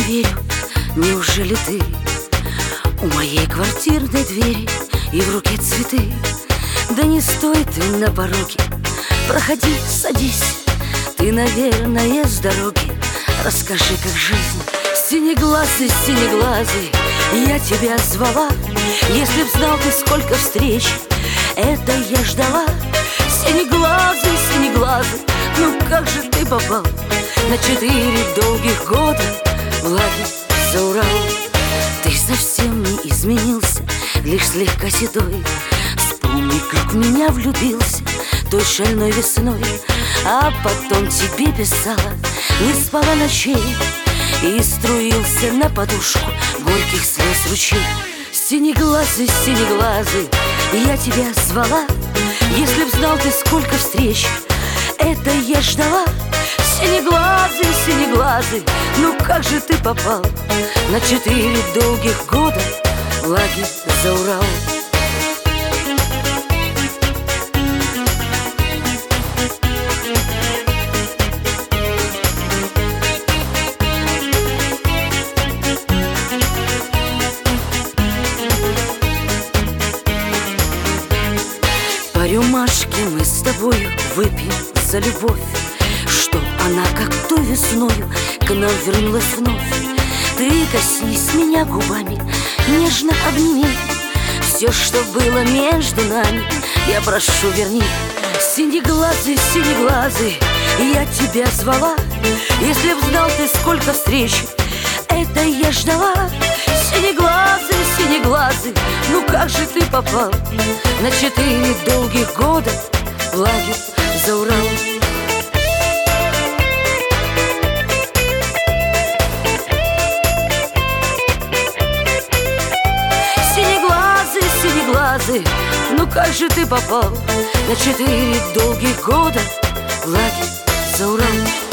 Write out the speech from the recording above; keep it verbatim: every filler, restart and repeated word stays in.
верю, неужели ты у моей квартирной двери и в руке цветы? Да не стоит ты на пороге, проходи, садись. Ты, наверное, с дороги, расскажи, как жизнь. Синеглазый, синеглазый, я тебя звала. Если б знал ты, сколько встреч это я ждала. Синеглазый, синеглазый, ну как же ты попал на четыре долгих года в лагерь за Урал? Ты совсем не изменился, лишь слегка седой. Вспомни, как в меня влюбился той шальной весной, а потом тебе писала, не спала ночей, и струился на подушку горьких слез ручей. Синеглазый, синеглазый, я тебя звала. Если б знал ты, сколько встреч это я ждала. Синеглазый, синеглазый, ну как же ты попал на четыре долгих года в лагерь за Урал? По рюмашке мы с тобой выпьем за любовь, чтоб она, как той весною, к нам вернулась вновь. Ты коснись меня губами, нежно обними. Все, что было между нами, я прошу, верни. Синеглазый, синеглазый, я тебя звала. Если б знал ты, сколько встреч это я ждала. Синеглазый, синеглазый, ну как же ты попал на четыре долгих года в лагерь за Урал? Синеглазый, синеглазый, ну как же ты попал на четыре долгих года в лагерь за Урал?